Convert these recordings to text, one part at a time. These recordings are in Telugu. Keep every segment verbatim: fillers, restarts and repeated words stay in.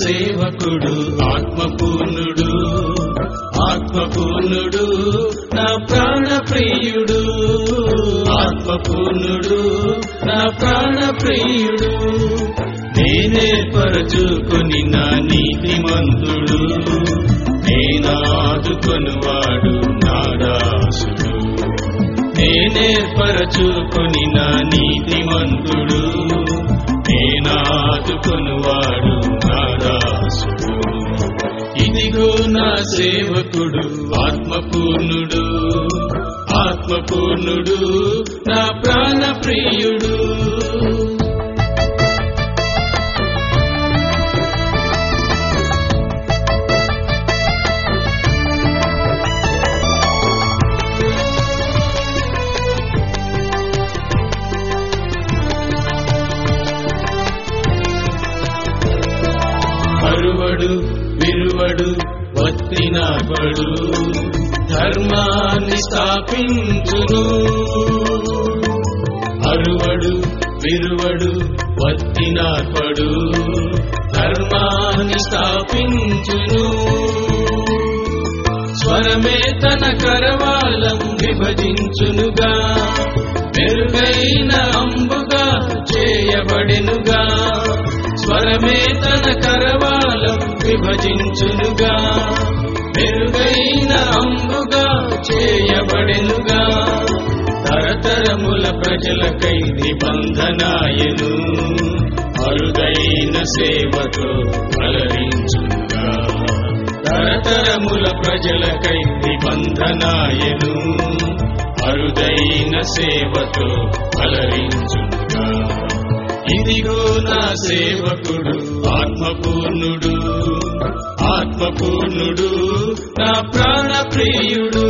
సేవకుడు ఆత్మపూర్ణుడు, ఆత్మపూర్ణుడు నా ప్రాణ ప్రియుడు, ఆత్మపూర్ణుడు నా ప్రాణ ప్రియుడు. నేనేర్పరచుకొని నా నీతిమంతుడు, నేనాదుకొనువాడు నా దాసుడు. నేనేర్పరచుకొని నా నీతిమంతుడు, నేనాదుకొనువాడు నా దాసుడు. ఇదిగో నా సేవకుడు ఆత్మపూర్ణుడు, ఆత్మపూర్ణుడు నా ప్రాణ ప్రియుడు. అరువడు విరువడు వత్తినాపడు, ధర్మాన్ని స్థాపించును. అరువడు విరువడు వత్తినాపడు, ధర్మాన్ని స్థాపించును. స్వరమే తన కరవాలం విభజించునుగా, మెరుగైన అంబుగా చేయబడెనుగా. స్వరమే తన కరవాలం విభజించునుగా, మెరుగైన అంబుగా చేయబడెనుగా. తరతరముల ప్రజలకై నిబంధనాయను, అరుదైన సేవతో అలరించునుగా. తరతరముల ప్రజలకై నిబంధనాయను, అరుదైన సేవతో అలరించునుగా. ఇదిగో నా సేవకుడు ఆత్మపూర్ణుడు, ఆత్మపూర్ణుడు నా ప్రాణ ప్రియుడు.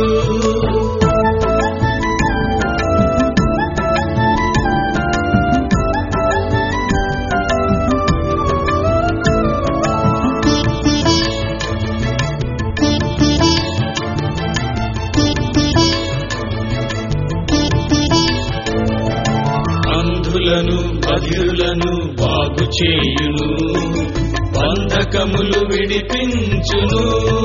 అంధులను బధిరులను బాగు చేయును, బంధకములు విడిపించును.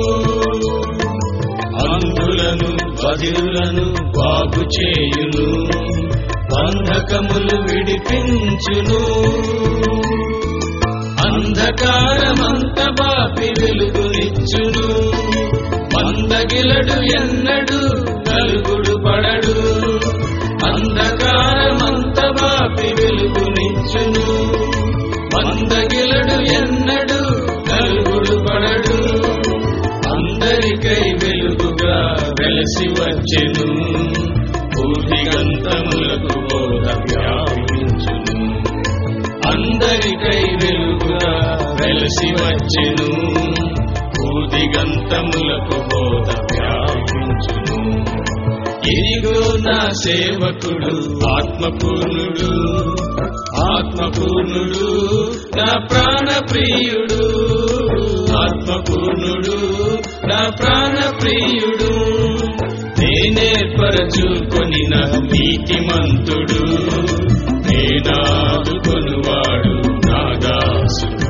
అంధులను బధిరులను బాగు చేయును, బంధకములు విడిపించును. అంధకారమంత బాపి వెలుగునిచ్చును, మందగిలడు ఎన్నడు నలుగుడు పడడు. అంధకారమంత బాపి వెలుగునిచ్చును, మందగిలడు ఎన్నడు నలుగుడు పడడు. అందరికై వెలుగుగా వెలసి వచ్చెను, భూదిగంతములకు బోధ వ్యాపించును. అందరికై వెలుగుగా వెలసి వచ్చెను, భూదిగంతములకు బోధ వ్యాపించును. ఇదిగో నా సేవకుడు ఆత్మపూర్ణుడు, ఆత్మపూర్ణుడు నా ప్రాణ ప్రియుడు, ఆత్మపూర్ణుడు నా ప్రాణ ప్రియుడు. నేనేర్పరచుకొని నా నీతిమంతుడు, నేనాదుకొనువాడు నా దాసుడు.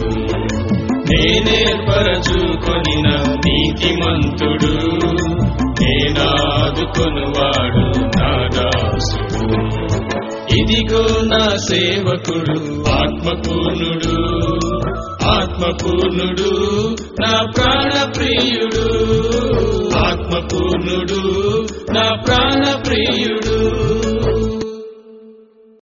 నేనేర్పరచుకొని నా నీతిమంతుడు, నేనాదుకొనువాడు నా దాసుడు. ఇదిగో నా సేవకుడు ఆత్మపూర్ణుడు, ఆత్మపూర్ణుడు నా ప్రాణ ప్రియుడు, ఆత్మపూర్ణుడు నా ప్రాణ ప్రియుడు.